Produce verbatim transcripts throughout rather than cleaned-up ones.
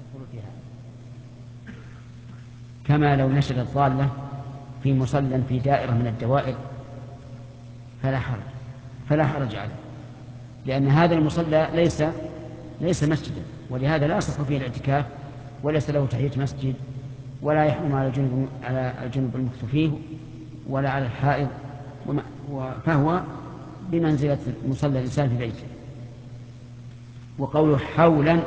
يدخل فيها، كما لو نشر الضالة في مصلى في دائرة من الدوائر فلا حرج فلا حرج عليه، لأن هذا المصلى ليس ليس مسجدا، ولهذا لا يصح فيه الاعتكاف، وليس له تحية مسجد، ولا يحرم على الجنوب على الجنوب المكث فيه ولا على الحائض، فهو بمنزلة مصلى الإنسان في بيته. وقوله حولا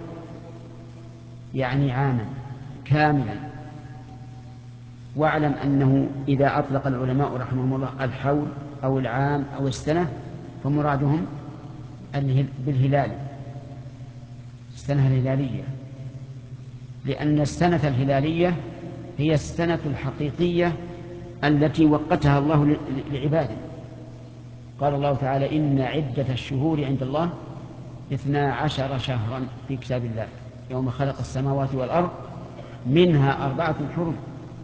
يعني عاما كاملا. واعلم أنه إذا أطلق العلماء رحمهم الله الحول أو العام أو السنة فمرادهم بالهلال، السنة الهلالية، لأن السنة الهلالية هي السنة الحقيقية التي وقتها الله لعباده. قال الله تعالى إن عدة الشهور عند الله اثنا عشر شهرا في كتاب الله يوم خلق السماوات والأرض منها أربعة حرم.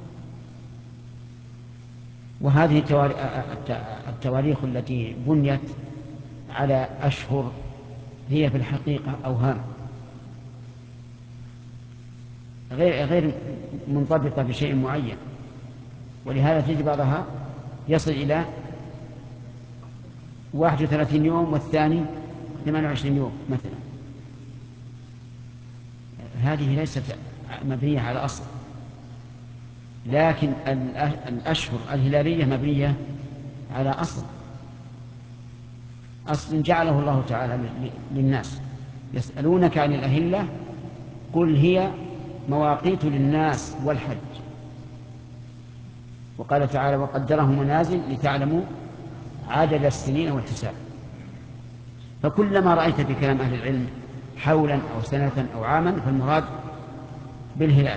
وهذه التواريخ التي بنيت على أشهر هي في الحقيقة أوهام غير غير منضبطة بشيء معين، ولهذا تجد بعضها يصل إلى واحد وثلاثين يوم والثاني ثمانية وعشرين يوم مثلا. هذه ليست مبنية على أصل، لكن الأشهر الهلالية مبنية على أصل أصل جعله الله تعالى للناس. يسألونك عن الأهلة قل هي مواقيت للناس والحج، وقال تعالى وقدره منازل لتعلموا عدد السنين والحساب. فكلما رأيت في كلام أهل العلم حولا أو سنة أو عاما فالمراد بالهلال.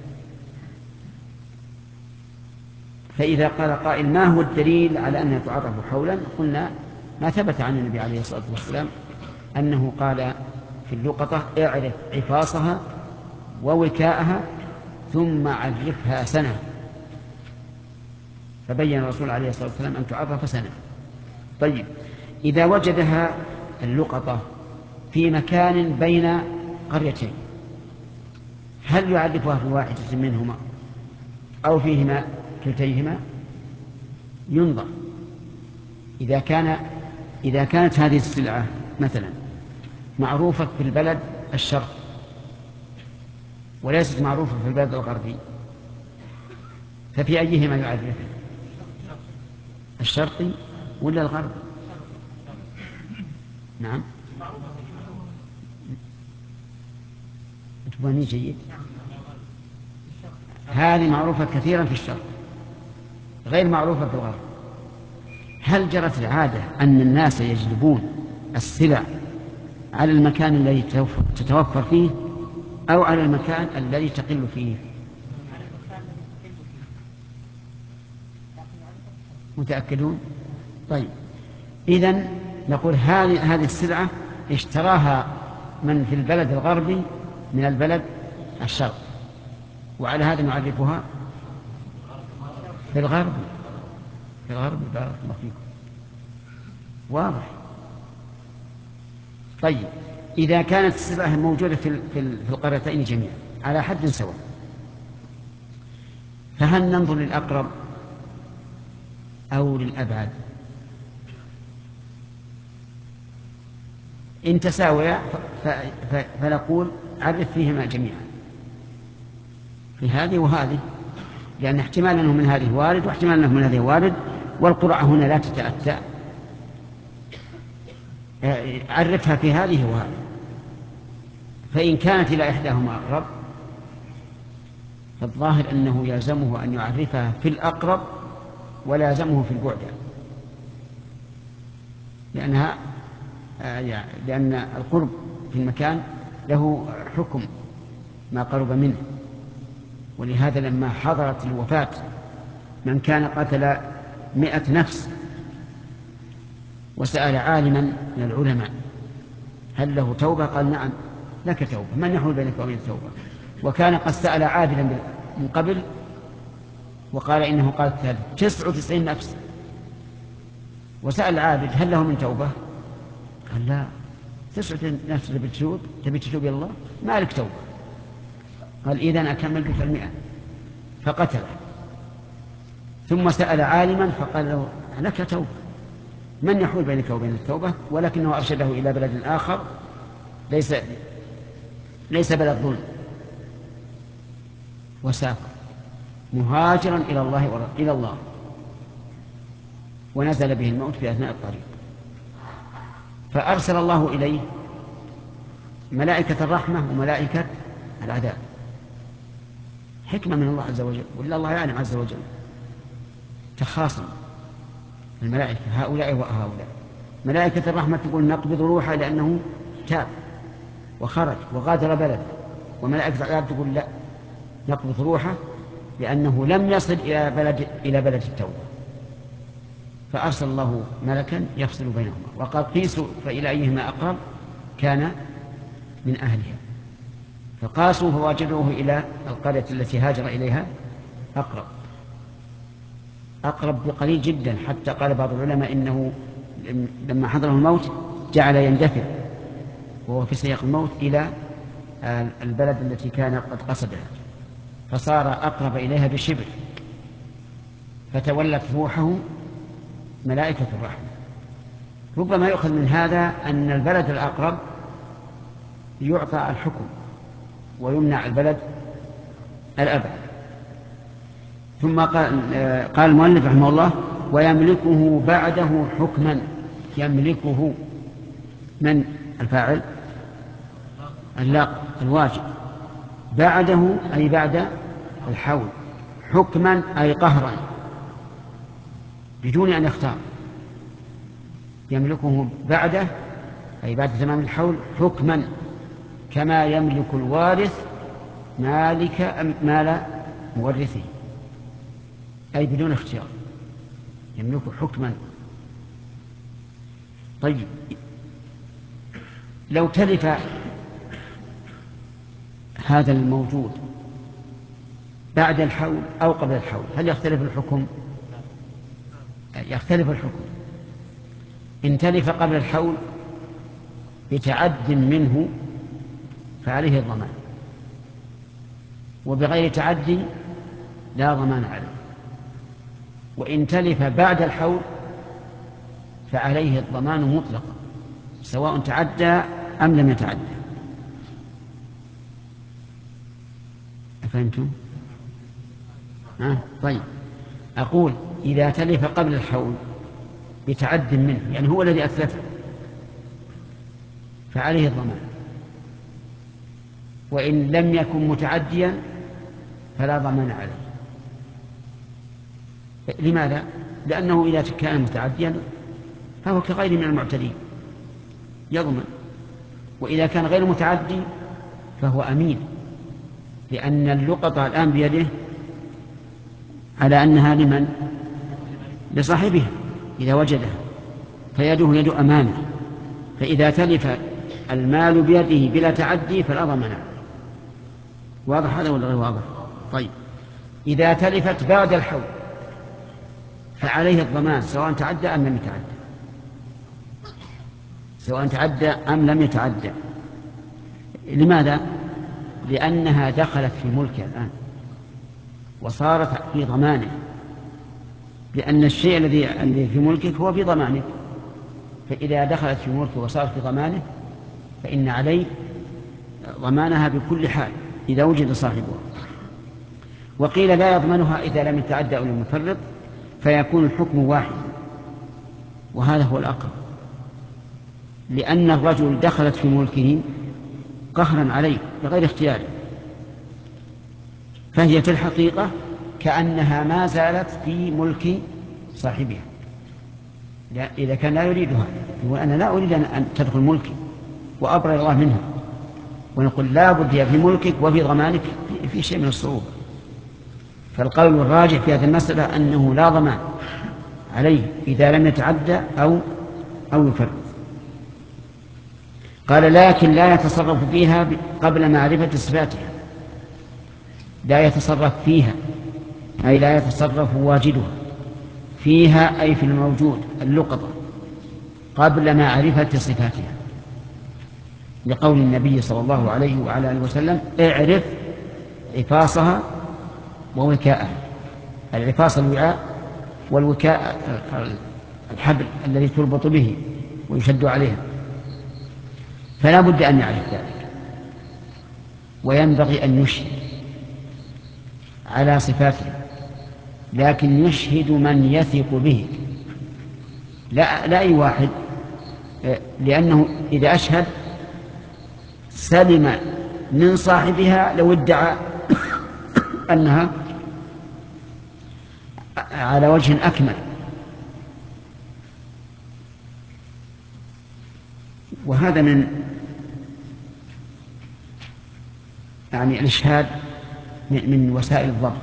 فإذا قال قائل ما هو الدليل على أنها تعرف حولا؟ قلنا ما ثبت عن النبي عليه الصلاة والسلام أنه قال في اللقطة اعرف عفاصها ووكاءها ثم عرفها سنة، فبين الرسول عليه الصلاة والسلام أن تعرف سنة. طيب إذا وجدها اللقطة في مكان بين قريتين هل يعرفها في واحدة منهما أو فيهما كلتيهما؟ ينظر. إذا كان إذا كانت هذه السلعة مثلا معروفة في البلد الشرقي وليست معروفة في البلد الغربي ففي أيهما يعرفها؟ الشرقي ولا الغربي؟ نعم تباني جيد. هذه معروفة كثيرا في الشرق غير معروفة في الغرب. هل جرت العادة أن الناس يجلبون السلع على المكان الذي تتوفر فيه أو على المكان الذي تقل فيه؟ متأكدون؟ طيب إذن نقول هذه هذه السلعة اشتراها من في البلد الغربي من البلد الشرقي، وعلى هذا نعرفها في الغرب في الغرب بارك الله فيكم. واضح. طيب إذا كانت السلعة موجودة في في القريتين جميعا على حد سواء فهل ننظر للأقرب أو للأبعد؟ إن تساويا فنقول عرف فيهما جميعا في هذه وهذه، لأن احتمال أنه من هذه وارد واحتمال أنه من هذه وارد، والقرعة هنا لا تتأتى. عرفها في هذه وهذه، فإن كانت إلى إحداهما أقرب فالظاهر أنه يلزمه أن يعرفها في الأقرب ولا يلزمه في البعد، لأنها لأن القرب في المكان له حكم ما قرب منه. ولهذا لما حضرت الوفاة من كان قتل مئة نفس وسأل عالما من العلماء هل له توبة؟ قال نعم لك توبة، من يحول بينك وبين التوبة؟ وكان قد سأل عادلا من قبل وقال إنه قاتل تسعة وتسعين نفس، وسأل العابد هل له من توبة؟ قال لا، تسعة نفس تبي تتوب تبي تتوب إلى الله ما لك توبة. قال إذن أكمل بك المئة، فقتله. ثم سأل عالما فقال له لك توبة، من يحول بينك وبين التوبة؟ ولكنه أرشده إلى بلد آخر ليس ليس بلد ظلم، وسافر مهاجرا إلى الله إلى الله ونزل به الموت في أثناء الطريق، فأرسل الله إليه ملائكة الرحمة وملائكة العذاب، حكمة من الله عز وجل، ولا الله يعلم عز وجل. تخاصم الملائكة هؤلاء وهؤلاء. ملائكة الرحمة تقول نقبض روحه لأنه تاب وخرج وغادر بلده، وملائكة العذاب تقول لا، نقبض روحه لأنه لم يصل إلى بلد إلى بلد التوبة. فأرسل الله ملكا يفصل بينهما وقال قيسوا فإلى أيهما أقرب كان من أهلها، فقاسوا فوجدوه إلى القرية التي هاجر إليها أقرب أقرب بقليل جدا، حتى قال بعض العلماء إنه لما حضره الموت جعل يندفع وهو في سياق الموت إلى البلد التي كان قد قصدها، فصار أقرب إليها بشبر، فتولت روحه ملائكة الرحمة. ربما يؤخذ من هذا أن البلد الأقرب يعطى الحكم ويمنع البلد الأبعد. ثم قال, قال المؤلف رحمه الله ويملكه بعده حكما. يملكه من الفاعل؟ اللاق الواجب. بعده أي بعد الحول، حكما أي قهرا بدون أن يختار. يملكه بعده أي بعد تمام الحول حكما، كما يملك الوارث مالك مال مورثه، أي بدون اختيار يملكه حكما. طيب لو تلف هذا الموجود بعد الحول أو قبل الحول هل يختلف الحكم؟ يختلف الحكم. إن تلف قبل الحول بتعد منه فعليه الضمان، وبغير تعدي لا ضمان عليه. وإن تلف بعد الحول فعليه الضمان مطلقا سواء تعدى أم لم يتعدى. أفهمتم؟ آه. طيب أقول إذا تلف قبل الحول بتعد منه، يعني هو الذي أتلفه، فعليه الضمان. وإن لم يكن متعديا فلا ضمان عليه. لماذا؟ لأنه إذا كان متعديا فهو كغير من المعتدين يضمن، وإذا كان غير متعدي فهو أمين، لأن اللقطة الآن بيده على أنها لمن؟ لصاحبها إذا وجدها، فيده يد أمانة. فإذا تلف المال بيده بلا تعدي فلا ضمان عليه. واضح هذا ولا غير واضح؟ طيب إذا تلفت بعد الحول فعليه الضمان سواء تعدى أم لم يتعدى، سواء تعدى أم لم يتعدى. لماذا؟ لأنها دخلت في ملكه الآن وصارت في ضمانه، لأن الشيء الذي في ملكك هو في ضمانك، فإذا دخلت في ملكه وصارت في ضمانه فإن عليه ضمانها بكل حال إذا وجد صاحبها. وقيل لا يضمنها إذا لم يتعدى أو لم يفرط، فيكون الحكم واحد، وهذا هو الأقرب، لأن الرجل دخلت في ملكه قهرا عليه بغير اختياره، فهي في الحقيقة كأنها ما زالت في ملك صاحبها إذا كان لا يريدها. وأنا لا أريد أن تدخل ملكي وأبرأ الله منها، ونقول لا بد هي في ملكك وفي ضمانك في شيء من الصعوبة. فالقول الراجح في هذه المسألة أنه لا ضمان عليه إذا لم يتعدى أو أو يفرط. قال لكن لا يتصرف فيها قبل معرفة صفاتها. لا يتصرف فيها أي لا يتصرف واجدها فيها أي في الموجود اللقطة قبل معرفة صفاتها، لقول النبي صلى الله عليه وعلى آله وسلم اعرف عفاصها ووكاءها. العفاص الوعاء، والوكاء الحبل الذي تربط به ويشد عليها، فلا بد أن يعرف ذلك، وينبغي أن يشهد على صفاته، لكن يشهد من يثق به، لا, لا أي واحد، لأنه إذا أشهد سلم من صاحبها لو ادعى أنها على وجه أكمل. وهذا من يعني الإشهاد من وسائل الضبط.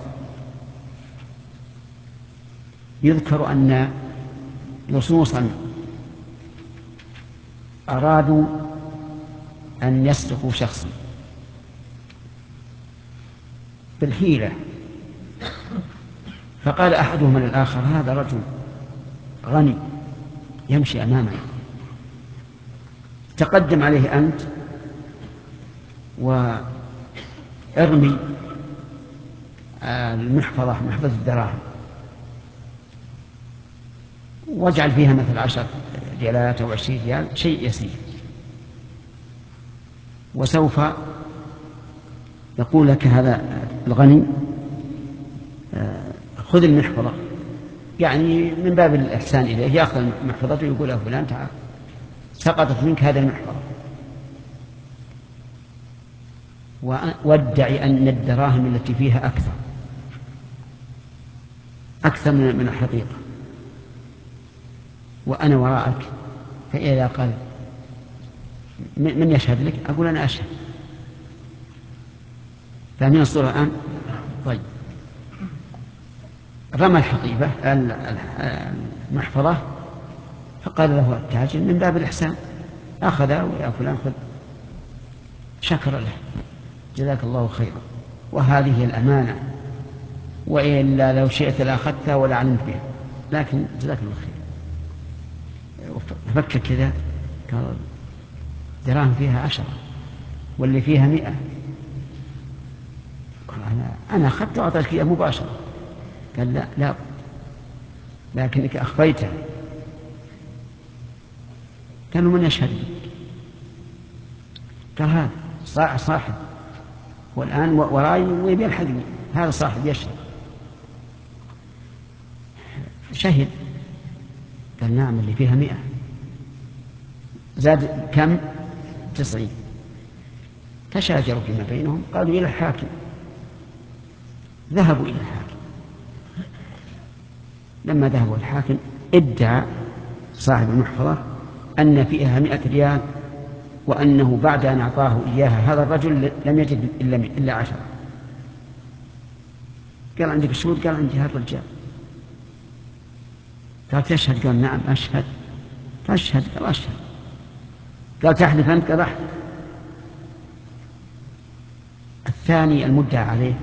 يذكر أن لصوصا أرادوا أن يسلكوا شخصا بالحيلة، فقال أحدهم للآخر: هذا رجل غني يمشي أمامي، تقدم عليه أنت وارمي المحفظة، محفظة الدراهم، واجعل فيها مثل عشر ريالات أو عشرين ريال، شيء يسير، وسوف يقول لك هذا الغني: خذ المحفظة، يعني من باب الإحسان إليه، يأخذ محفظته ويقول له: فلان تعال، سقطت منك هذا المحفظة، وادعي أن الدراهم التي فيها أكثر أكثر من الحقيقة، وأنا وراءك. فإذا قال: من يشهد لك؟ أقول: أنا أشهد. فمن الصورة الآن. طيب، رمى الحقيبة المحفظة، فقال له التاجر من باب الإحسان، أخذ: ويا فلان خذ، شكر له، جزاك الله خيرا. وهذه هي الأمانة، وإلا لو شئت لأخذتها ولا علمت بها، لكن جزاك الله خير. فكر كذا، قال: دراهم فيها عشرة واللي فيها مئة. قال: أنا أنا أخذت وأعطيتك إياه مباشرة. قال: لا لا، لكنك أخفيتها. قالوا: من يشهد لك؟ قال: هذا صاحب، والآن وراي ويبي يلحقني، هذا صاحب يشهد. شهد. قال: نعم، اللي فيها مئة. زاد كم؟ تسعين. تشاجروا فيما بينهم، قالوا إلى الحاكم. ذهبوا إلى الحاكم. لما ذهبوا الحاكم ادعى صاحب المحفظة أن فيها مئة ريال، وأنه بعد أن أعطاه إياها هذا الرجل لم يجد إلا, إلا عشرة. قال: عندك شهود؟ قال: عندي هذا الرجال. قال: تشهد؟ قال: نعم أشهد. تشهد؟ قال: أشهد. قال: تحلف أنت؟ قال: أحلف. الثاني المدعى عليه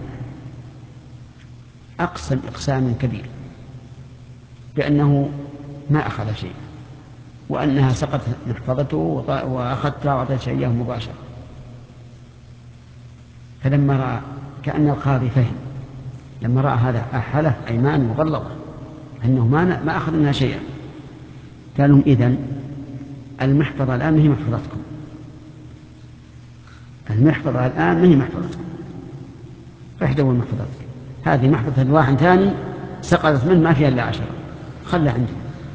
أقسم إقسام كبير بأنه ما أخذ شيء، وأنها سقطت محفظته وأخذتها وأعطيتها إياه مباشرة. فلما رأى، كأن القاضي فهم، لما رأى هذا أحلف أيمان مغلظة أنه ما ما أخذ منها شيئا، قال لهم: إذن المحفظة الآن ما هي محفظتكم، المحفظة الآن ما هي محفظتكم، احذروا محفظتك، هذه محفظة واحد ثاني سقطت منه ما فيها إلا عشرة، خلى عنده.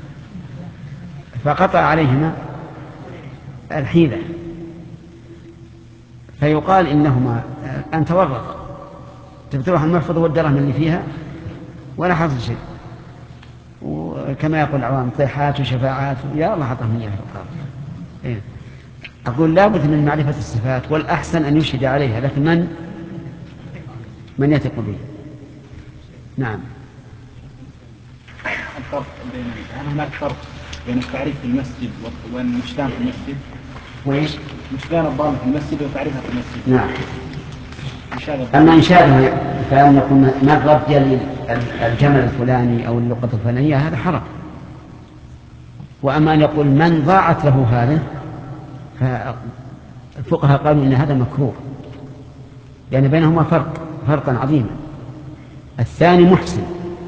فقطع عليهما الحيلة. فيقال إنهما أن تورط، تبتروح المحفظة والدرهم اللي فيها ولا حصل شيء، وكما يقول العوام: طيحات وشفاعات، يا الله أعطهم إياها القاضي. إيه؟ أقول لا بد من معرفة الصفات، والأحسن أن يشهد عليها، لكن من من يثق به. نعم. الفرق بين هل هناك فرق بين التعريف في المسجد والمشتان في المسجد؟ وإيش؟ مشتان الضالة في المسجد وتعريفها في المسجد. نعم. أما إنشاده فأن يكون من رجل الجمل الفلاني أو اللقطة الفلانية هذا حرام. وأما أن يقول من ضاعت له هذا، فالفقهاء قالوا إن هذا مكروه، لأن بينهما فرق. فرقا عظيما. الثاني محسن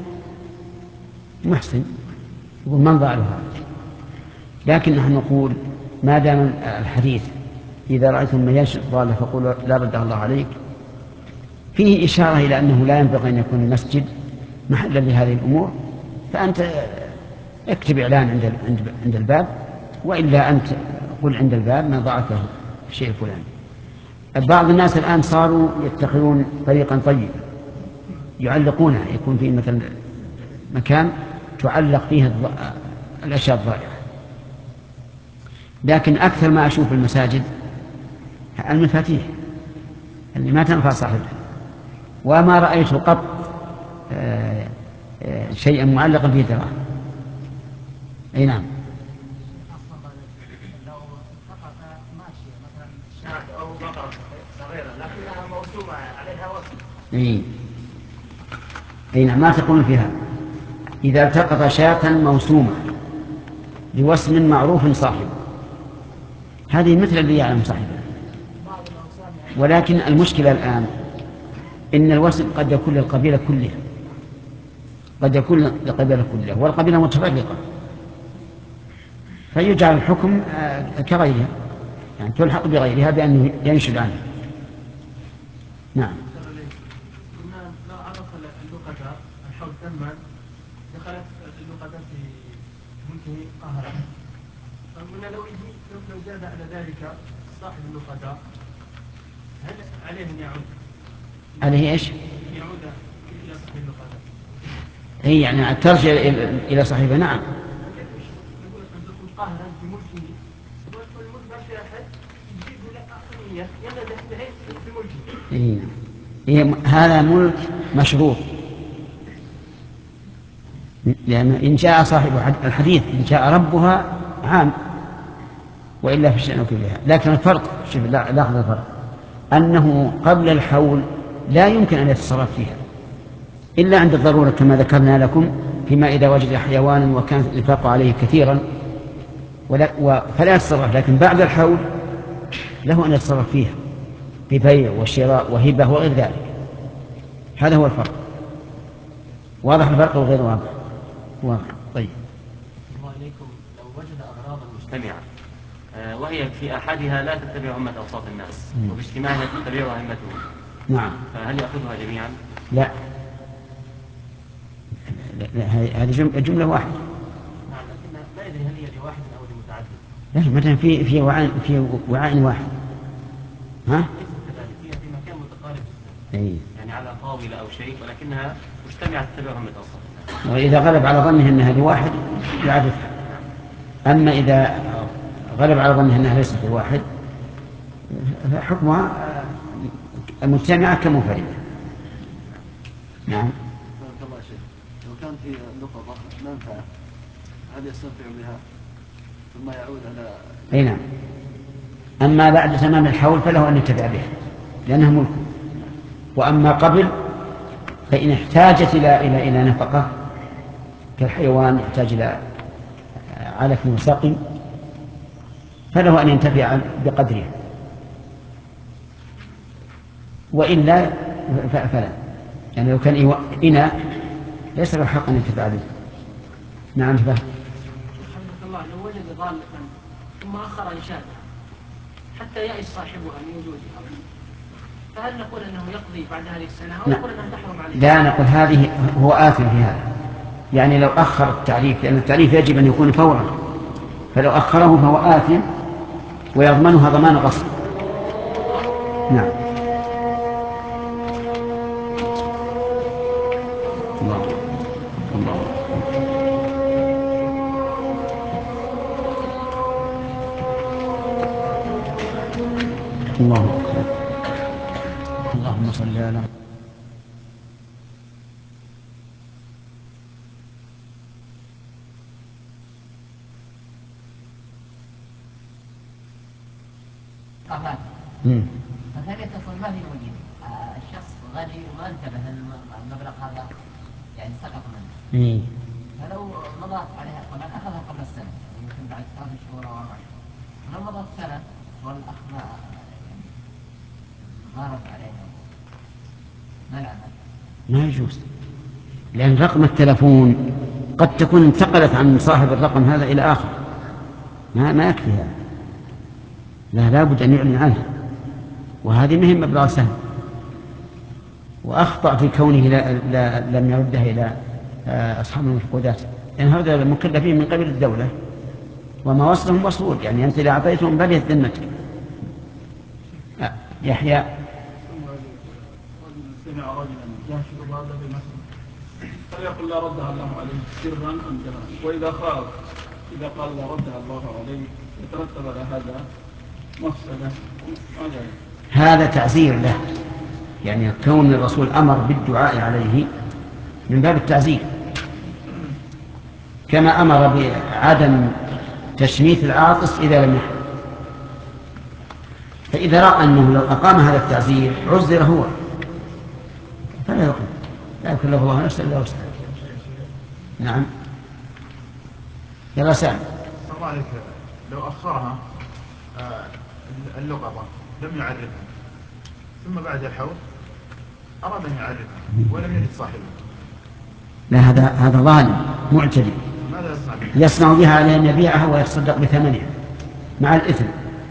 محسن يقول من ضاع له هذا. لكن نحن نقول ما دام الحديث إذا رأيتم من ينشئ ضالة فقولوا لا رد الله عليك، فيه إشارة إلى أنه لا ينبغي أن يكون المسجد محلا لهذه الأمور، فأنت اكتب إعلان عند عند الباب، وإلا أنت قل عند الباب ما ضاعت له شيء فلان. بعض الناس الآن صاروا يتخذون طريقا طيبا يعلقونها، يكون في مثلا مكان تعلق فيه الأشياء الضائعة. لكن أكثر ما أشوف المساجد المفاتيح اللي ما تنفع صاحبها، وما رأيت قط شيئا معلقا فيه دراهم. أي نعم. لو فقط ماشية مثلا شاة أو بقرة صغيرة لكنها موسومة عليها وصف. أي أي نعم، ما تقولون فيها. إذا التقط شاة موسومة بوسم معروف صاحبه، هذه مثل اللي يعلم صاحبه. ولكن المشكلة الآن إن الوسم قد يكون للقبيلة كلها، قد يكون للقبيلة كلها والقبيلة متفرقة، فيجعل الحكم كغيرها، يعني تلحق بغيرها بأنه ينشد عنها. نعم. لو عرف اللقطة الحول تما دخلت اللقطة في ملكه قهرا، فقلنا لو لو زاد على ذلك صاحب اللقطة هل عليه أن يعود؟ عليه ايش؟ يعود إلى صاحب اللقطة. هي يعني ترجع إلى صاحبها. نعم. يقول أن قهرا في ملكه والملك ما في أحد يجيب له أقنية يلا دخلها في ملكه. إيه. إيه. هذا ملك مشروط، لأن إن جاء صاحب الحديث إن جاء ربها عام وإلا في الشأن كلها. لكن الفرق، شوف لاحظ الفرق، أنه قبل الحول لا يمكن أن يتصرف فيها إلا عند الضرورة كما ذكرنا لكم، فيما إذا وجد حيوانا وكان الإنفاق عليه كثيرا فلا يتصرف. لكن بعد الحول له أن يتصرف فيها ببيع وشراء وهبة وغير ذلك. هذا هو الفرق. واضح الفرق وغير واضح؟ واضح. طيب. الله إليكم، لو وجد أغراضا مجتمعة وهي في أحدها لا تتبع همة أوساط الناس وباجتماعها تتبعها همتهم، نعم، فهل يأخذها جميعا؟ لا، هذه جملة واحدة. نعم، لكن لا يدري هل هي لواحد أو لمتعدد. لا، مثلا في في وعاء في وعاء واحد. ها؟ ليست كذلك، هي في مكان متقارب جدا. أي. يعني على طاولة أو شيء، ولكنها مجتمعة تتبع همة أوساط الناس. وإذا غلب على ظنه أنها لواحد يعرفها. أما إذا غلب على ظنه أنها ليست لواحد فحكمها مجتمعة كمنفردة. نعم. بارك الله شيخ، لو كان في لقطة منفعة هل يستنفع بها ثم يعود على؟ أي نعم. أما بعد تمام الحول فله أن يتبع بها لأنها ملك. وأما قبل فإن احتاجت إلى إلى إلى نفقة كالحيوان يحتاج إلى علف وسقي فله أن ينتفع بقدره، وإلا فلا. يعني لو كان إناء ليس له حق أن ينتفع به. نعم. فهم. حفظك الله، لو وجد ضالة ثم أخر إنشادها حتى يأس صاحبها من وجودها، فهل نقول أنه يقضي بعد هذه السنة أو نقول أنها تحرم عليه؟ لا، نقول هذه هو آثم في هذا. يعني لو أخر التعريف، لأن التعريف يجب أن يكون فورا، فلو أخره فهو آثم ويضمنها ضمان غصب. نعم. الله الله الله أكبر. اللهم صل على مثلا تكون ما في وجد الشخص غني وما انتبه المبلغ هذا يعني سقط منه. مم. فلو مضت عليها طبعا اخذها قبل السنه يمكن بعد ثلاث شهور او اربع شهور، فلو مضت سنه والاخ ما يعني غارت عليها ما العمل؟ ما يجوز، لأن رقم التلفون قد تكون انتقلت عن صاحب الرقم هذا إلى آخر، ما ما يكفي هذا، لا لابد أن يعلن عنها، وهذه مهمة مبلغ سهل. وأخطأ في كونه لا لا لم يردها إلى أصحاب المفقودات، لأن هذا المكلفين من قبل الدولة وما وصلهم وصول، يعني أنت إذا أعطيتهم بليت ذمتك. آه. يحيى سمع رجلا ينشر هذا في المسجد فليقل لا ردها الله عليه سرا ام جهرا، واذا خاف اذا قال لا ردها الله عليه يترتب على هذا مفسده. هذا تعزير له، يعني كون الرسول امر بالدعاء عليه من باب التعزير، كما امر بعدم تشميت العاطس اذا لم يحدث. فاذا راى انه لو اقام هذا التعزير عزر هو فلا يقل، لا يكلف الله نفسا الا وسعها. نعم. يلا سام. الله عليك، لو أخرها اللقطة لم يعرفها ثم بعد الحول أراد أن يعرفها ولم يجد صاحبه، لا، هذا هذا ظالم معتدي، ماذا يصنع به؟ يصنع بها على أن يبيعها ويتصدق بثمنها مع الإثم.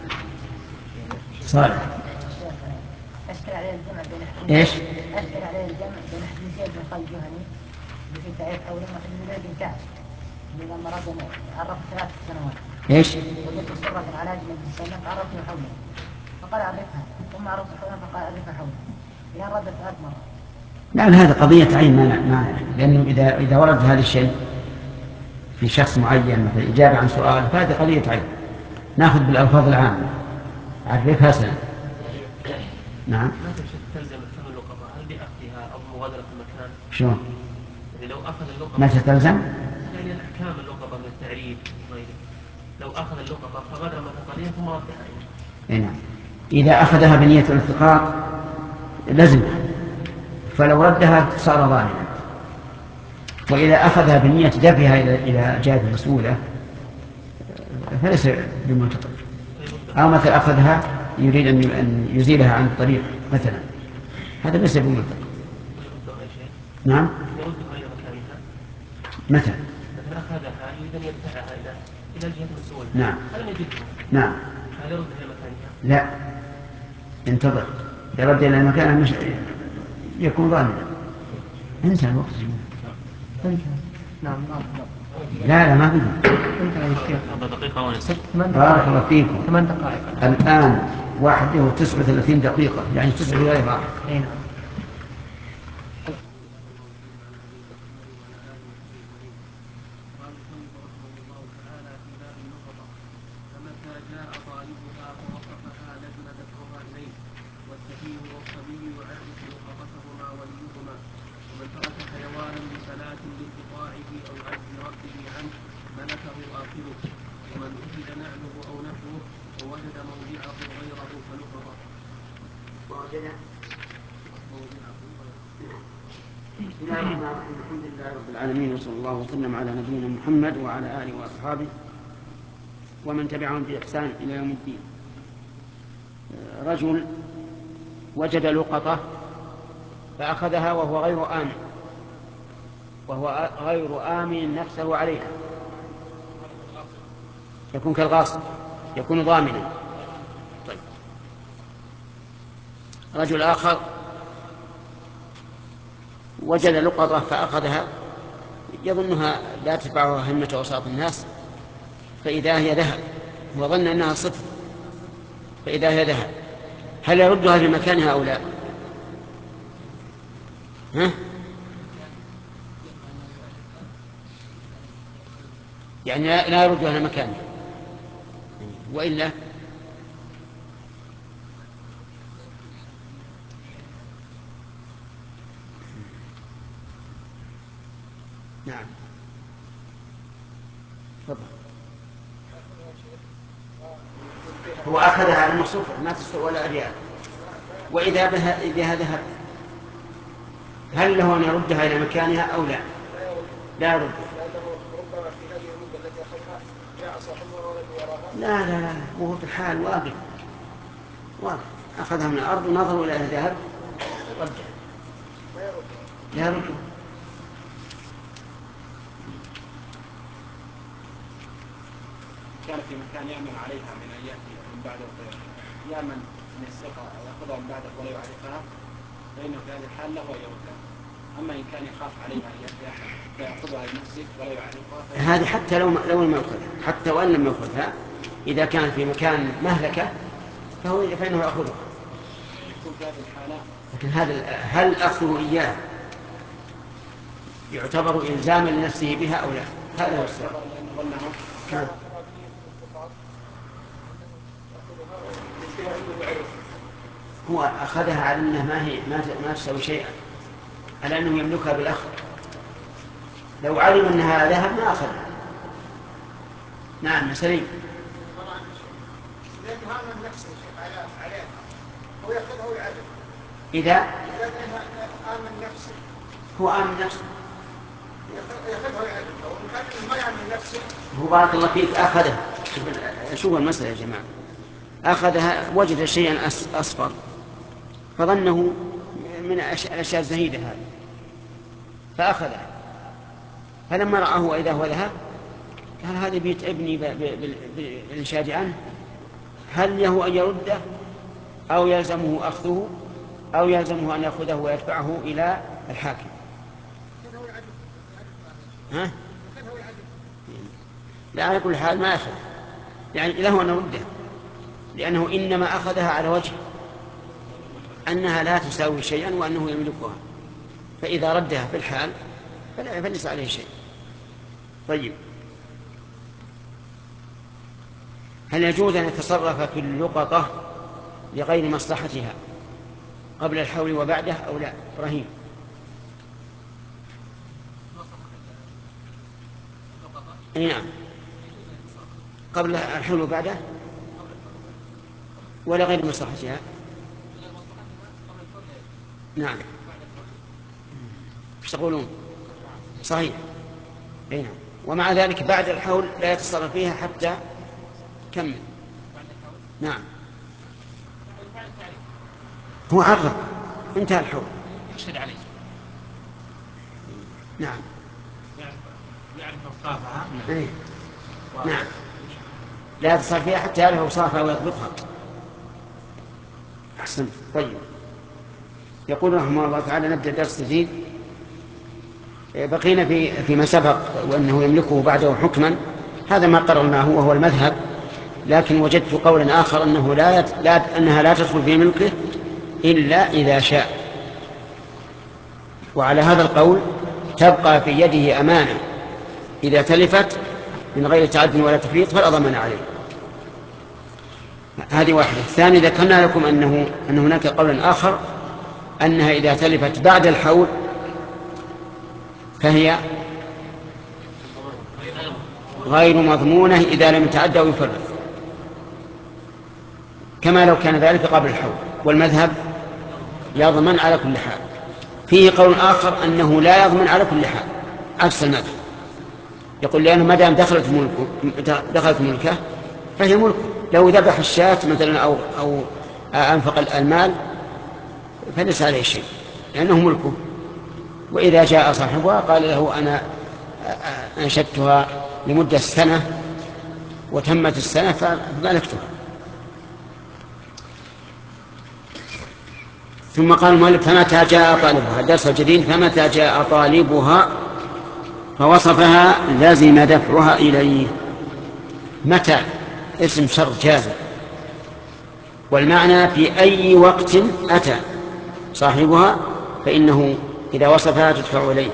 صالح. أشكل عليه الجمع بين إيش؟ أشكل عليه الجمع بين حديث زيد بن خالد الجهني في تعريف أول ما حديث زيد بن كعب لما رد عرف ثلاث سنوات. إيش؟ وجدت صورة على أجل النبي صلى الله عليه وسلم فعرفته حوله فقال أعرفها، ثم عرفت حوله فقال أعرفها حوله، إلى ردت ثلاث مرات. لا، هذا قضية عين، ما ما لأنه إذا إذا ورد هذا الشيء في شخص معين مثل إجابة عن سؤال فهذه قضية عين، نأخذ بالألفاظ العامة. عرفها سنة. نعم. ما تلزم فهم اللقطة هل بأخذها أو مغادرة المكان؟ شلون؟ يعني لو أخذ اللقطة متى تلزم؟ يعني الأحكام اللقطة من التعريف وغيره، لو أخذ اللقطة فغادر مكان قليلا ثم ردها إليه. نعم. إذا أخذها بنية الالتقاط لزمها، فلو ردها صار ظالما. وإذا أخذها بنية دفعها إلى إلى جهة المسؤولة فليس بملتقط. أو مثل أخذها يريد أن يزيلها عن الطريق مثلا، هذا ليس بملتقط. نعم. يردها إلى مكانها. متى؟ مثلا أخذها يريد أن يدفعها إلى إلى جهة المسؤولة. نعم. هل يجدها؟ نعم. هل يردها إلى مكانها؟ لا، انتظر، يرد إلى مكانها مش يكون ظالما. انسى الوقت. نعم. لا لا ما في. أربع دقيقة ونصف. بارك الله فيكم. ثمان دقائق. الآن واحدة وتسعة وثلاثين دقيقة، يعني تسعة غير راحة. أين؟ الحمد لله رب العالمين، وصلى الله وسلم على نبينا محمد وعلى آله وأصحابه ومن تبعهم بإحسان إلى يوم الدين. رجل وجد لقطة فأخذها وهو غير آمن، وهو غير آمن نفسه عليها، يكون كالغاصب، يكون ضامنا. طيب. رجل آخر وجد لقطة فأخذها يظنها لا تتبعها همة وساط الناس، فإذا هي ذهب، وظن أنها صفر، فإذا هي ذهب، هل يردها في مكانها أو لا؟ ها؟ يعني لا يردها في مكانها، وإلا نعم. تفضل. هو أخذها على المصفر ما تستوى ولا ريال، وإذا بها بها ذهب هل له أن يردها إلى مكانها أو لا؟ لا يردها. لا لا لا، وهو في الحال واقف واقف، أخذها من الأرض ونظروا إلى الذهب ورجع. لا رد. كان في مكان يأمن عليها من أن يأتي من بعد يأمن أن يسرقها أو يأخذها من بعده ولا يعرفها، فإنه في هذه الحال له أن يردها. أما إن كان يخاف عليها أن يأتي أحد فيأخذها لنفسه ولا يعرفها، هذه حتى لو لو لم يأخذها، حتى وإن لم يأخذها، إذا كان في مكان مهلكة فهو فإنه يأخذها. يكون في هذه الحالة. لكن هذا هل أخذه إياه يعتبر إلزاما لنفسه بها أو لا؟ هذا هو السؤال. هو أخذها على أنها ما هي ما ما تسوي شيئا، على أنه يملكها بالأخذ. لو علم أنها ذهب ما أخذها. نعم سليم. إذا آمن نفسه هو آمن نفسه هو بارك الله فيك أخذه. شوف المسألة يا جماعة، أخذها وجد شيئا أصفر فظنه من الأشياء الزهيدة هذه فأخذها، فلما رآه وإذا هو ذهب قال هذا بيت ابني بالإنشاد عنه، هل له أن يرده أو يلزمه أخذه أو يلزمه أن يأخذه ويدفعه إلى الحاكم؟ ها؟ لا على كل حال ما أخذ، يعني له أن يرده، لأنه إنما أخذها على وجه أنها لا تساوي شيئا وأنه يملكها، فإذا ردها في الحال فليس عليه شيء. طيب، هل يجوز أن يتصرف في اللقطة لغير مصلحتها قبل الحول وبعده أو لا؟ إبراهيم. نعم، قبل الحول وبعده ولا غير مصلحتها؟ نعم. ايش تقولون؟ صحيح. نعم. ومع ذلك بعد الحول لا يتصرف فيها حتى كمل. نعم، هو عرف انتهى الحول يشهد عليه. نعم، يعرف أوصافها. ايه نعم، لا يتصرف فيها حتى يعرف أوصافها ويضبطها. أحسن. طيب، يقول رحمه الله تعالى، نبدأ درس جديد. بقينا في فيما سبق وأنه يملكه بعده حكما، هذا ما قررناه وهو المذهب، لكن وجدت قولا آخر أنه لا, يت... لا أنها لا تدخل في ملكه إلا إذا شاء، وعلى هذا القول تبقى في يده أمانة إذا تلفت من غير تعد ولا تفريط فلا ضمان عليه. هذه واحدة. الثاني، ذكرنا لكم أنه أن هناك قولا آخر أنها إذا تلفت بعد الحول فهي غير مضمونة إذا لم يتعد أو يفرط، كما لو كان ذلك قبل الحول، والمذهب يضمن على كل حال. فيه قول آخر أنه لا يضمن على كل حال عكس المذهب، يقول لأنه ما دام دخلت ملكه دخلت ملكه فهي ملكه، لو ذبح الشاة مثلا أو أو أنفق المال فليس عليه شيء لأنه ملكه. وإذا جاء صاحبها قال له أنا أنشدتها لمدة سنة وتمت السنة فملكتها. ثم قال المؤلف: فمتى جاء طالبها، الدرس الجديد، فمتى جاء طالبها فوصفها لازم دفعها إليه. متى اسم شرط جازم، والمعنى في أي وقت أتى صاحبها فإنه إذا وصفها تدفع إليه.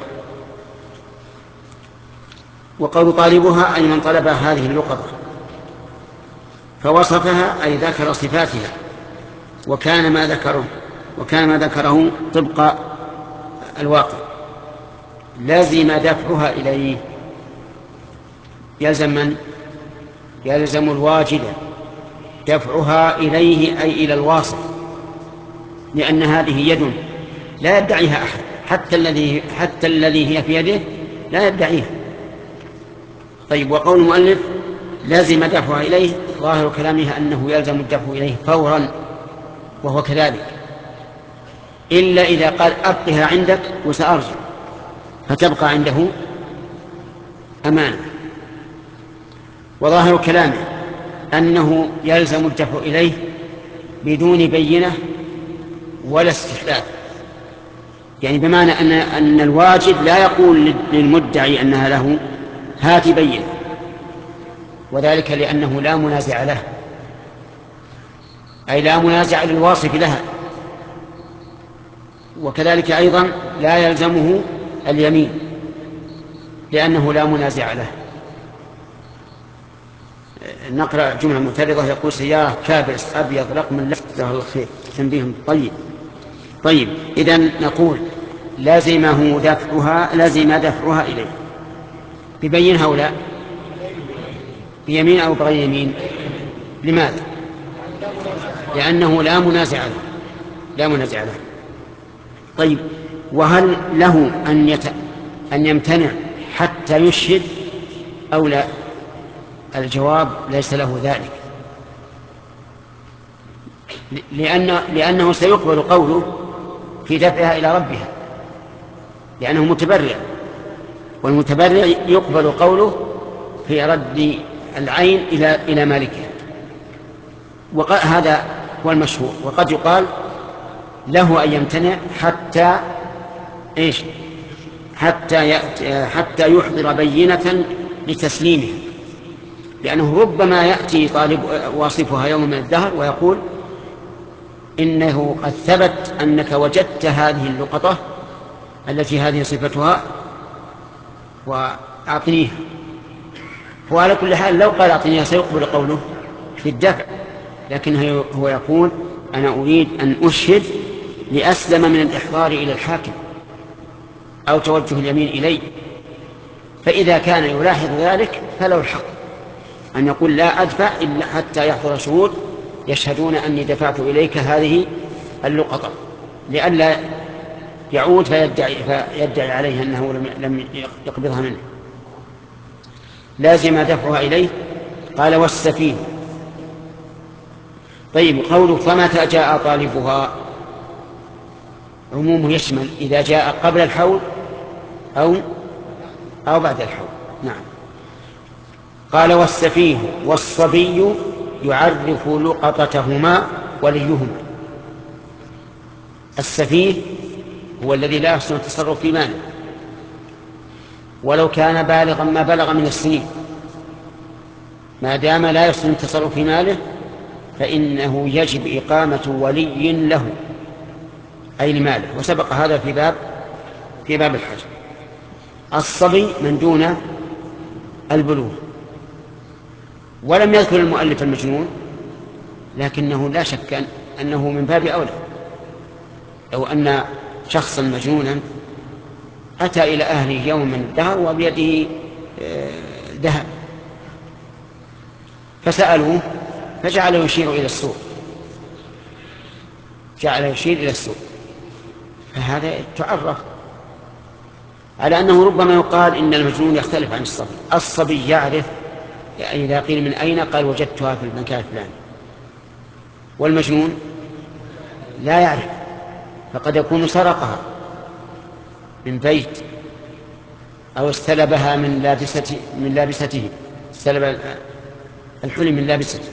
وقول طالبها أي من طلب هذه اللقطة، فوصفها أي ذكر صفاتها، وكان ما ذكره وكان ما ذكره طبق الواقع، لازم دفعها إليه. يلزم من؟ يلزم الواجد دفعها إليه أي إلى الواصف، لأن هذه يد لا يدعيها أحد، حتى الذي حتى الذي هي في يده لا يدعيها. طيب، وقول المؤلف لازم دفعها إليه، ظاهر كلامها أنه يلزم الدفع إليه فورا، وهو كذلك إلا إذا قال أبقها عندك وسأرجع، فتبقى عنده أمانة. وظاهر كلامه أنه يلزم الدفع إليه بدون بينة ولا استحلال، يعني بمعنى أن, أن الواجب لا يقول للمدعي أنها له هات بينة، وذلك لأنه لا منازع له، أي لا منازع للواصف لها. وكذلك أيضا لا يلزمه اليمين لأنه لا منازع له. نقرأ جملة معترضة، يقول سيارة كابرس أبيض رقم لفته الخير تنبيه طيب. طيب إذن نقول لازمه دفعها، لازم دفعها إليه ببينها ولا بيمين أو بغير يمين. لماذا؟ لأنه لا منازع له، لا منازع له. طيب وهل له أن, يت... أن يمتنع حتى يشهد أو لا؟ الجواب ليس له ذلك، لأن... لأنه سيقبل قوله في دفعها إلى ربها، لأنه متبرع، والمتبرع يقبل قوله في رد العين إلى إلى مالكها، وهذا هو المشهور. وقد يقال له أن يمتنع حتى إيش؟ حتى يأتي حتى يحضر بينة لتسليمه، لأنه ربما يأتي طالب واصفها يوم من الدهر ويقول إنه قد ثبت أنك وجدت هذه اللقطة التي هذه صفتها وأعطنيها. وعلى كل حال لو قال أعطنيها سيقبل قوله في الدفع، لكن هو يقول أنا أريد أن أشهد لأسلم من الإحضار إلى الحاكم أو توجه اليمين إليه. فإذا كان يلاحظ ذلك فله الحق أن يقول لا أدفع إلا حتى يحضر شهود يشهدون أني دفعت إليك هذه اللقطة، لئلا يعود فيدعي, فيدعي عليه أنه لم يقبضها منه. لازم دفعها إليه. قال والسفيه. طيب قوله فمتى جاء طالبها عمومه يشمل إذا جاء قبل الحول أو أو بعد الحول. نعم. قال والسفيه والصبي يعرف لقطتهما وليهما. السفيه هو الذي لا يحسن التصرف في ماله، ولو كان بالغا ما بلغ من السنين، ما دام لا يحسن التصرف في ماله فإنه يجب إقامة ولي له أي لماله، وسبق هذا في باب في باب الحج. الصبي من دون البلوغ. ولم يذكر المؤلف المجنون، لكنه لا شك أنه من باب أولى. لو أن شخصا مجنونا أتى إلى أهله يوم من الدهر وبيده ذهب فسألوه فجعل يشير إلى السوق، جعل يشير إلى السوق، فهذا تعرف على أنه ربما يقال إن المجنون يختلف عن الصبي. الصبي يعرف، إذا قيل من أين قال وجدتها في المكان الفلاني، والمجنون لا يعرف، فقد يكون سرقها من بيت أو استلبها من لابسته من لابسته استلب الحلم من لابسته،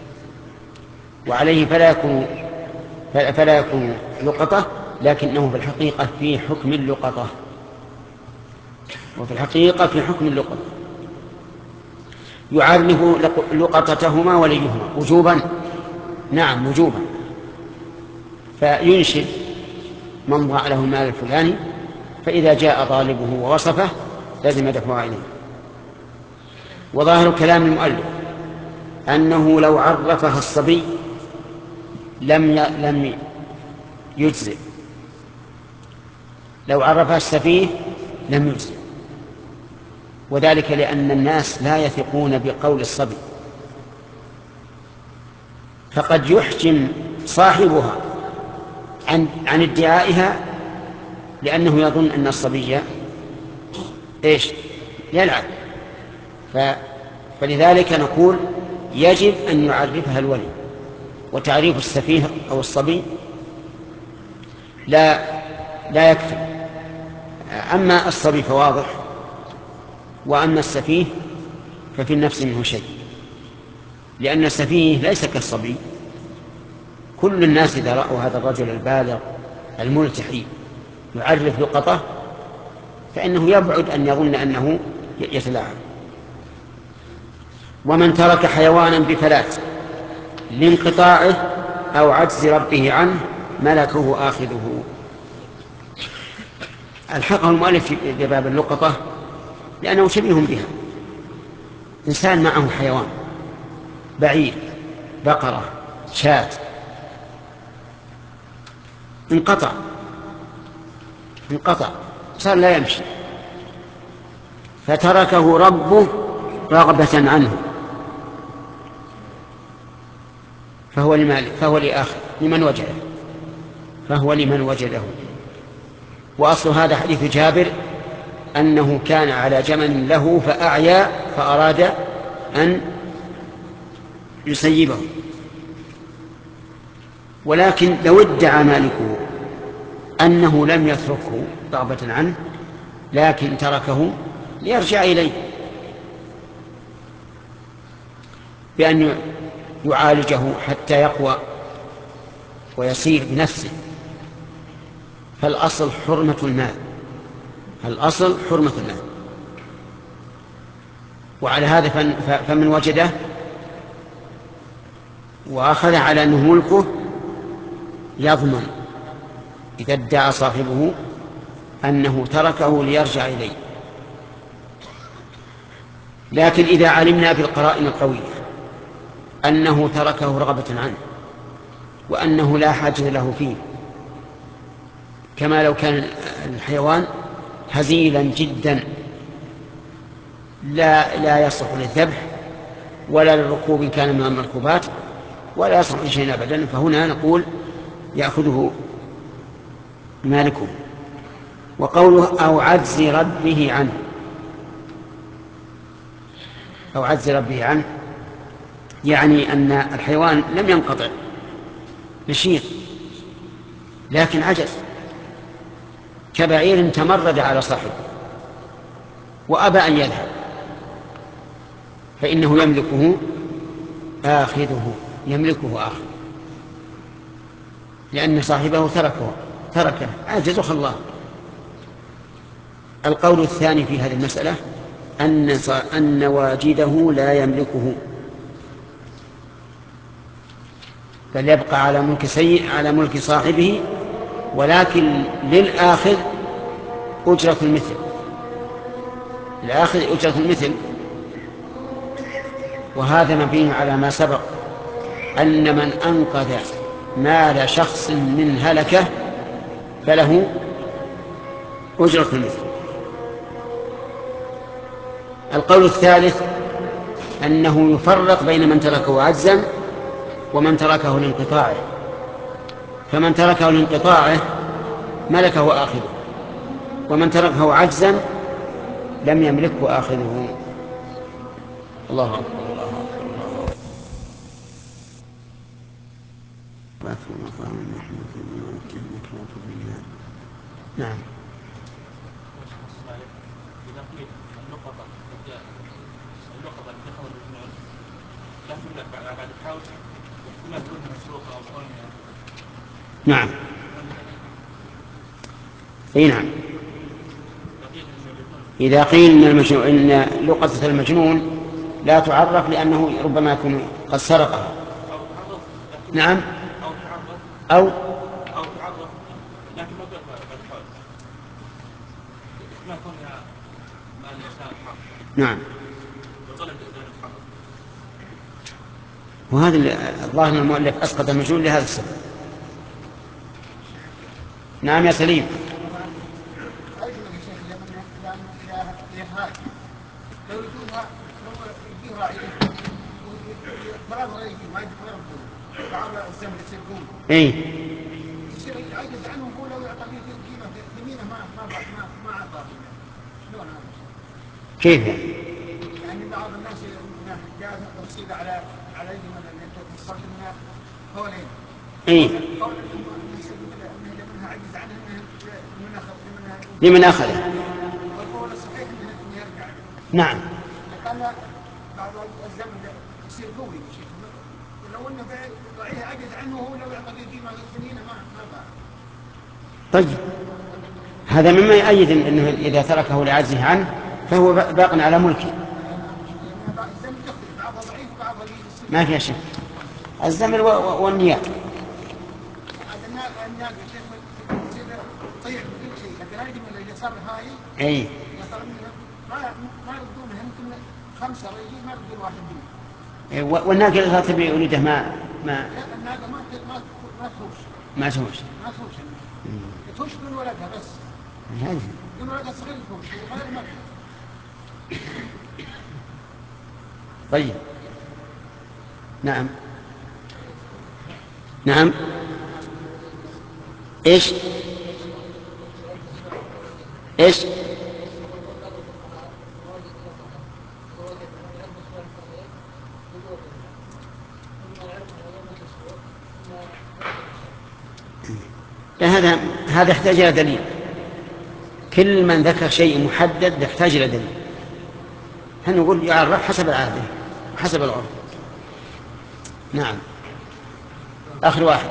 وعليه فلا يكون فلا يكون لقطة، لكنه في الحقيقة في حكم اللقطة، وفي الحقيقة في حكم اللقطة. يعرف لقطتهما وليهما وجوبا. نعم وجوبا. فينشد من ضاع له المال الفلاني، فإذا جاء طالبه ووصفه لازم دفعه إليه. وظاهر كلام المؤلف أنه لو عرفها الصبي لم لم يجزئ، لو عرفها السفيه لم يجزئ، وذلك لأن الناس لا يثقون بقول الصبي، فقد يحجم صاحبها عن عن ادعائها لأنه يظن أن الصبي إيش يلعب. ف... فلذلك نقول يجب أن يعرفها الولي. وتعريف السفيه أو الصبي لا لا يكفي. أما الصبي فواضح، وأما السفيه ففي النفس منه شيء، لأن السفيه ليس كالصبي. كل الناس إذا رأوا هذا الرجل البالغ الملتحي يعرف لقطه فإنه يبعد أن يظن أنه يتلاعب. ومن ترك حيوانا بفلات لانقطاعه أو عجز ربه عنه ملكه آخذه. الحقه المؤلف بباب اللقطة لأنه شبيه بها. إنسان معه حيوان، بعير، بقرة، شاة، انقطع انقطع صار لا يمشي، فتركه ربه رغبة عنه، فهو لمالك، فهو لآخر، لمن وجده، فهو لمن وجده. وأصل هذا حديث جابر أنه كان على جمل له فأعيا فأراد أن يسيبه، ولكن لو ادعى مالكه أنه لم يتركه رغبة عنه لكن تركه ليرجع إليه بأن يعالجه حتى يقوى ويسير بنفسه، فالأصل حرمة المال، الأصل حرمة المال. وعلى هذا فمن وجده وأخذ على أنه ملكه يضمن إذا ادعى صاحبه أنه تركه ليرجع إليه. لكن إذا علمنا بالقرائن القوية أنه تركه رغبة عنه وأنه لا حاجة له فيه، كما لو كان الحيوان هزيلا جدا لا لا يصلح للذبح ولا للركوب كان من المركوبات ولا يصلح لشيء أبدا، فهنا نقول يأخذه مالكه. وقوله أو عجز ربه عنه، أو عجز ربه عنه يعني أن الحيوان لم ينقطع، نشيط لكن عجز، كبعير تمرد على صاحبه وأبى أن يذهب، فإنه يملكه آخذه، يملكه آخذ، لأن صاحبه تركه تركه عجز وخلاه. القول الثاني في هذه المسألة أن أن واجده لا يملكه، بل يبقى على ملك سيء على ملك صاحبه، ولكن للآخذ أجرة المثل، الآخذ أجرة المثل. وهذا مبين على ما سبق أن من أنقذ مال شخص من هلكة فله أجرة المثل. القول الثالث أنه يفرق بين من تركه عجزا ومن تركه لانقطاعه، فمن تركه لانقطاعه ملكه آخذه، ومن تركه عجزا لم يملكه آخذه. الله أكبر الله أكبر الله أكبر. نعم. نعم. اي نعم. إذا قيل إن, المجنون إن لقطة المجنون لا تعرف لأنه ربما يكون قد سرقها. نعم. أو أو تعرف لكن ما تقدر بالحول ما يكون الإنسان الحق. نعم. وهذا الظاهر أن المؤلف أسقط المجنون لهذا السبب. نعم يا سليم. لو يجوها لو يجيها فراغ يجي ما يدخل تعالى الزمن يسيبون اي يصير يعجز عنه هو لو يعطى فيه قيمه ثمينه ما ما ما ما اعطاه. شلون هذا؟ كيف يعني؟ يعني بعض الناس جاء تفصيل على على من ان انت تصدق منها حوالين اي قول انه الناس مثل انه انها عجز عنها لمن اخذ لمن أخذه. والقول الصحيح انه يرجع. نعم. لأن بعض الزمن يصير قوي يا شيخ، لو انه ضعيف عجز عنه وهو لو يعطى قيمه للسنين ما ما باع. طيب هذا مما يؤيد انه اذا تركه لعجزه عنه فهو باق على ملكه. الزمن تختلف، بعضها ضعيف وبعضها قوي. ما فيها شك. الزمن والنيات. هذا الناس الناس تصير طيب بكل شيء، لكن هذه من اللي صار هاي. اي. اللي صار منها ما ما يردونها يمكن خمسه رجال ما يردون واحد منهم. والناقة اللي تبي ولده ما ما لا الناقة ما ما ما تهوش. ما تهوش. ما تهوش. تهوش من ولدها بس. من ولدها صغير تهوش وغير ما تهوش. طيب. نعم. نعم. ايش؟ ايش؟ هذا هذا يحتاج إلى دليل. كل من ذكر شيء محدد يحتاج إلى دليل. هل نقول يعرف حسب العادة حسب العرف. نعم. آخر واحد.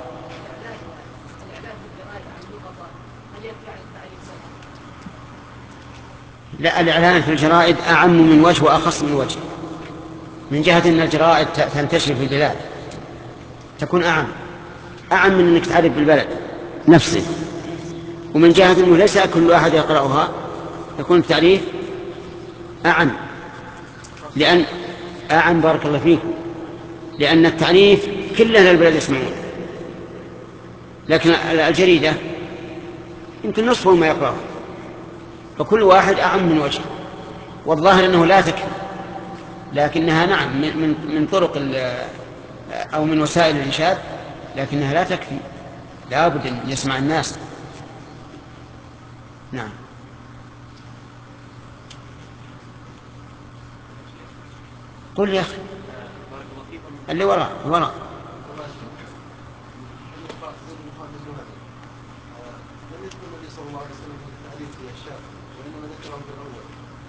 لا، الإعلان في الجرائد أعم من وجه وأخص من وجه، من جهة أن الجرائد تنتشر في البلاد تكون أعم أعم من أنك تعرف بالبلد نفسه، ومن جهة أنه ليس كل أحد يقرأها يكون التعريف أعم، لأن أعم بارك الله فيكم، لأن التعريف كل أهل البلد يسمعون، لكن الجريدة يمكن نصفهم ما يقرأها، فكل واحد أعم من وجه. والظاهر أنه لا تكفي، لكنها نعم من من طرق أو من وسائل الإرشاد، لكنها لا تكفي، لا بد أن يسمع الناس. نعم. قل يا أخي اللي وراء وراء. لم يذكر النبي صلى الله عليه وسلم في التعريف في الشاة، وإنما ذكره في الأول.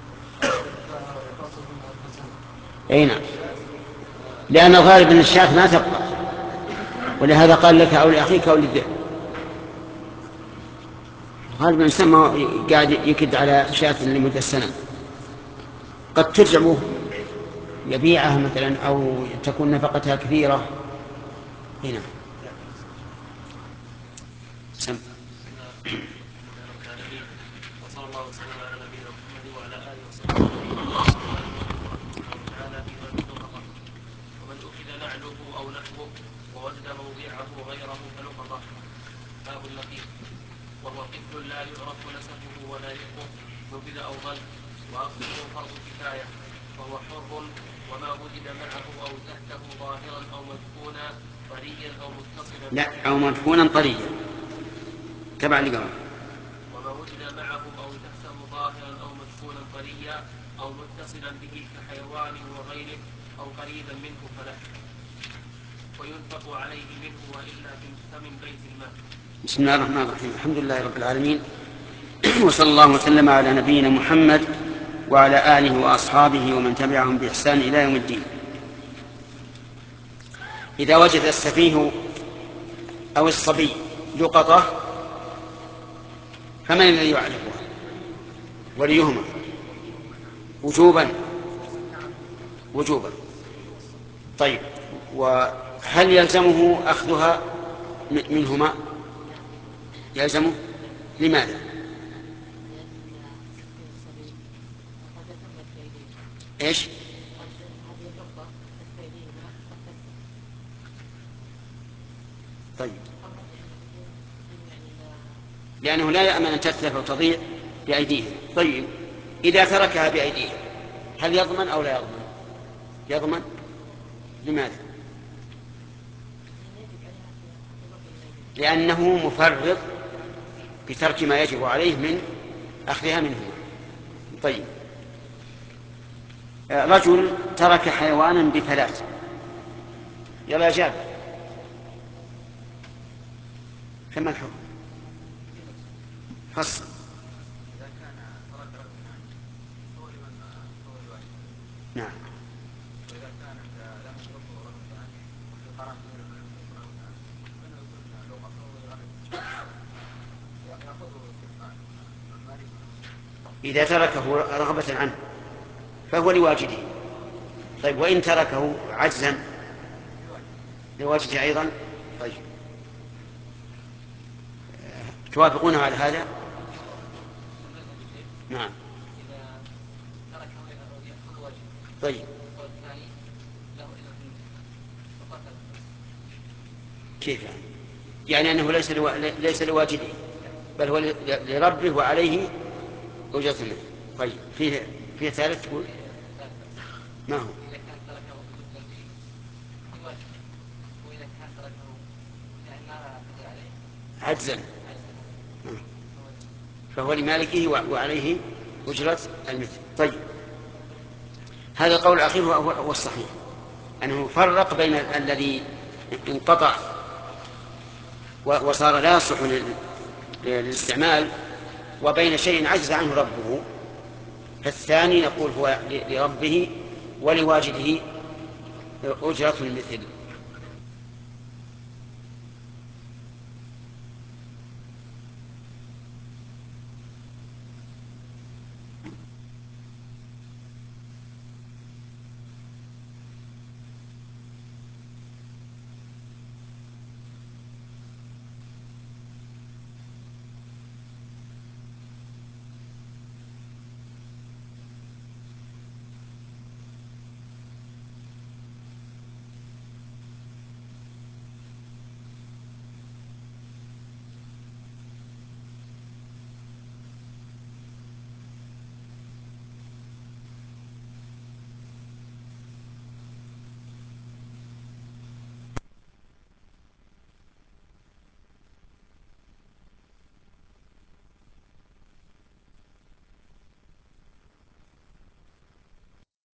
أي نعم، لأن الغالب أن الشاة ما تبقى، ولهذا قال لك أو لأخيك أو للذئب. غالب الإنسان ما قاعد يكد على شاة لمدة سنة، قد ترجع يبيعها مثلا أو تكون نفقتها كثيرة. هنا سم. وصلى الله وسلم على نبينا محمد وعلى اله وصحبه تعالى في باب اللقطه. ومن اخذ نعله او نحوه ووجد موضعه غيره فلقطه. باب اللقيط، وهو طفل لا يعرف نسبه ولا يؤمه، نبذ او ضل، واصله فرض كفايه، وهو حر، وما وجد معه او تحته ظاهرا او مدفونا طريا او متصلا لا أو مدفونا طريا تبع لقوم. وما وجد معه أو تحته ظاهرا أو مدفونا طريا أو متصلا به كحيوان وغيره أو قريبا منه فله، وينفق عليه منه وإلا فمن بيت المال. بسم الله الرحمن الرحيم. الحمد لله رب العالمين، وصلى الله وسلم على نبينا محمد وعلى آله وأصحابه ومن تبعهم بإحسان إلى يوم الدين. إذا وجد السفيه أو الصبي لقطة فمن الذي يعرفها؟ وليهما وجوبا وجوبا. طيب، وهل يلزمه أخذها منهما؟ يلزمه. لماذا؟ ايش؟ طيب، لأنه لا يأمن أن تتلف وتضيع بأيديهم. طيب، إذا تركها بأيديهم هل يضمن أو لا يضمن؟ يضمن. لماذا؟ لأنه مفرط بترك ما يجب عليه من أخذها منهما. طيب، رجل ترك حيوانا بثلاث، يلا جاب كما الحكم؟ فصل. إذا كان ترك ركعة هو لمن هو الواجب. نعم. وإذا كانت لم يتركه ركعة وفي قرار ذلك لم يتركه ركعة فإنه يكون لو أخذه يأخذه مالك. إذا تركه رغبة عنه فهو لواجده. طيب وإن تركه عجزا لواجده أيضا. طيب توافقونه على هذا؟ نعم. إذا تركه يأخذ واجب. طيب والثاني له إذا في فقط. كيف يعني؟ يعني أنه ليس لو... ليس لواجده بل هو لربه وعليه أجرة منه. طيب فيه فيه ثالث تقول؟ ما هو؟ إذا كان تركه بالنسبة في واجب وإذا كان تركه يعني ما قدر عليه عجزا فهو لمالكه وعليه أجرة المثل. طيب هذا القول الأخير هو الصحيح، أنه فرق بين الذي انقطع وصار لا يصلح للاستعمال وبين شيء عجز عنه ربه، فالثاني نقول هو لربه ولواجده أجرة المثل.